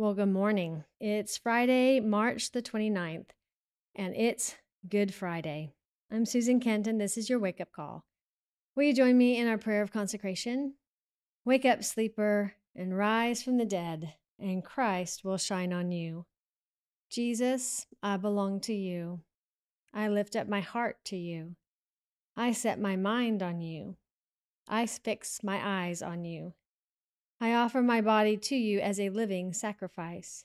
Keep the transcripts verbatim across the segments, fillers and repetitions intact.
Well, good morning. It's Friday, March the twenty-ninth, and it's Good Friday. I'm Susan Kenton. This is your wake up call. Will you join me in our prayer of consecration? Wake up, sleeper, and rise from the dead, and Christ will shine on you. Jesus, I belong to you. I lift up my heart to you. I set my mind on you. I fix my eyes on you. I offer my body to you as a living sacrifice.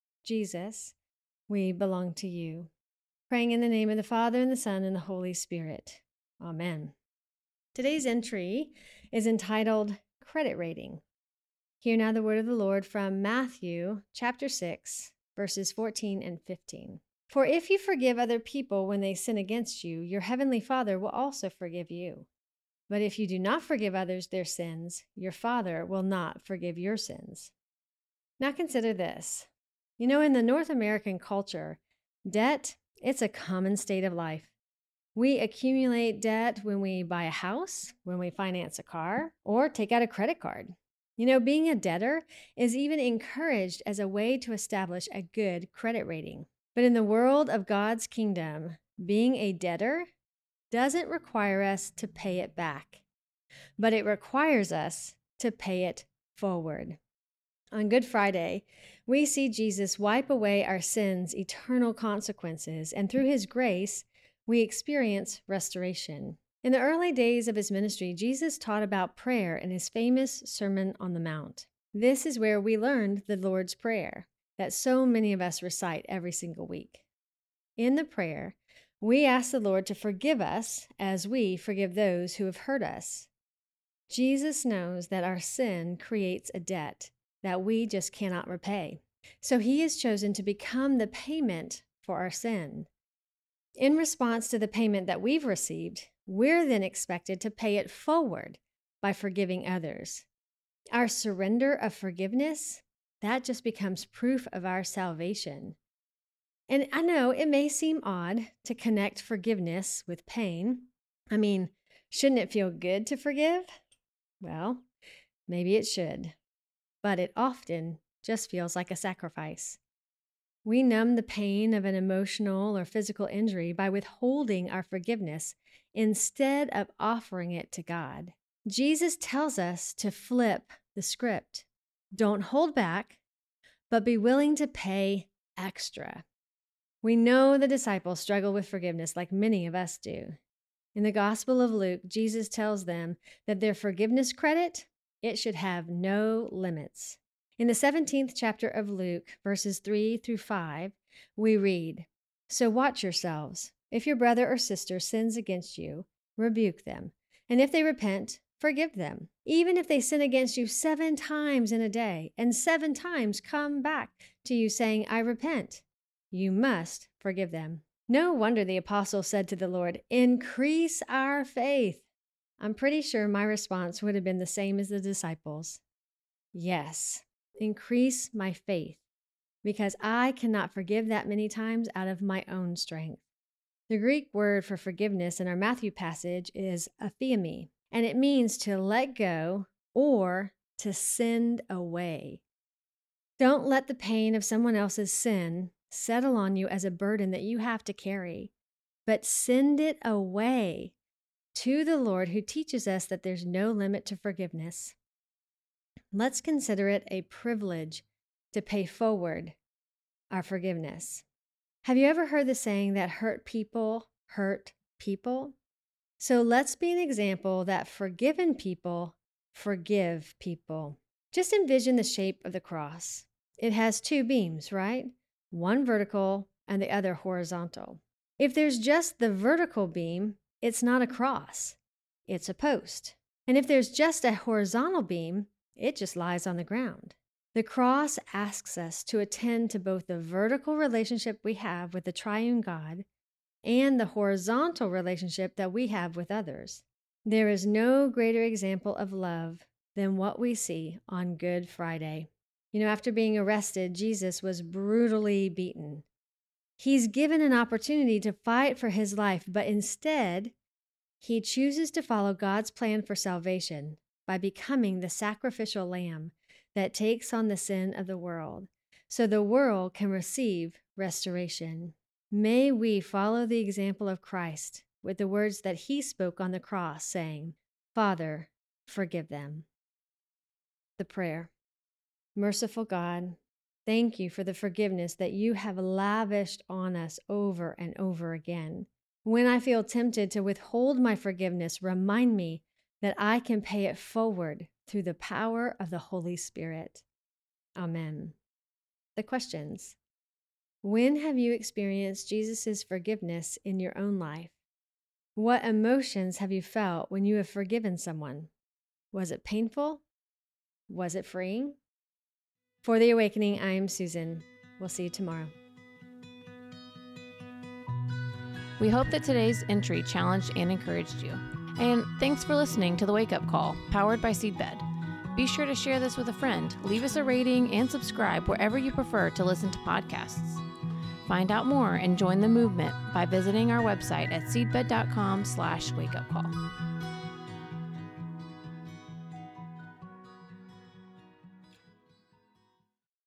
Jesus, we belong to you. Praying in the name of the Father, and the Son, and the Holy Spirit. Amen. Today's entry is entitled Credit Rating. Hear now the word of the Lord from Matthew chapter six, verses fourteen and fifteen. For if you forgive other people when they sin against you, your heavenly Father will also forgive you. But if you do not forgive others their sins, your Father will not forgive your sins. Now consider this. You know, in the North American culture, debt, it's a common state of life. We accumulate debt when we buy a house, when we finance a car, or take out a credit card. You know, being a debtor is even encouraged as a way to establish a good credit rating. But in the world of God's kingdom, being a debtor doesn't require us to pay it back, but it requires us to pay it forward. On Good Friday, we see Jesus wipe away our sins' eternal consequences, and through his grace, we experience restoration. In the early days of his ministry, Jesus taught about prayer in his famous Sermon on the Mount. This is where we learned the Lord's Prayer that so many of us recite every single week. In the prayer, we ask the Lord to forgive us as we forgive those who have hurt us. Jesus knows that our sin creates a debt that we just cannot repay. So he has chosen to become the payment for our sin. In response to the payment that we've received, we're then expected to pay it forward by forgiving others. Our surrender of forgiveness, that just becomes proof of our salvation. And I know it may seem odd to connect forgiveness with pain. I mean, shouldn't it feel good to forgive? Well, maybe it should. But it often just feels like a sacrifice. We numb the pain of an emotional or physical injury by withholding our forgiveness instead of offering it to God. Jesus tells us to flip the script. Don't hold back, but be willing to pay extra. We know the disciples struggle with forgiveness like many of us do. In the Gospel of Luke, Jesus tells them that their forgiveness credit, it should have no limits. In the seventeenth chapter of Luke, verses three through five, we read, So watch yourselves. If your brother or sister sins against you, rebuke them. And if they repent, forgive them. Even if they sin against you seven times in a day, and seven times come back to you saying, I repent, you must forgive them. No wonder the apostle said to the Lord, Increase our faith. I'm pretty sure my response would have been the same as the disciples. Yes, increase my faith, because I cannot forgive that many times out of my own strength. The Greek word for forgiveness in our Matthew passage is aphiemi, and it means to let go or to send away. Don't let the pain of someone else's sin settle on you as a burden that you have to carry, but send it away to the Lord, who teaches us that there's no limit to forgiveness. Let's consider it a privilege to pay forward our forgiveness. Have you ever heard the saying that hurt people hurt people? So let's be an example that forgiven people forgive people. Just envision the shape of the cross. It has two beams, right? One vertical and the other horizontal. If there's just the vertical beam, it's not a cross, it's a post. And if there's just a horizontal beam, it just lies on the ground. The cross asks us to attend to both the vertical relationship we have with the triune God and the horizontal relationship that we have with others. There is no greater example of love than what we see on Good Friday. You know, after being arrested, Jesus was brutally beaten. He's given an opportunity to fight for his life, but instead, he chooses to follow God's plan for salvation by becoming the sacrificial lamb that takes on the sin of the world. so the world can receive restoration. May we follow the example of Christ with the words that he spoke on the cross, saying, Father, forgive them. The prayer. Merciful God, thank you for the forgiveness that you have lavished on us over and over again. When I feel tempted to withhold my forgiveness, remind me that I can pay it forward through the power of the Holy Spirit. Amen. The questions. When have you experienced Jesus' forgiveness in your own life? What emotions have you felt when you have forgiven someone? Was it painful? Was it freeing? For The Awakening, I am Susan. We'll see you tomorrow. We hope that today's entry challenged and encouraged you. And thanks for listening to The Wake Up Call, powered by Seedbed. Be sure to share this with a friend, leave us a rating, and subscribe wherever you prefer to listen to podcasts. Find out more and join the movement by visiting our website at seedbed dot com slash wake up call.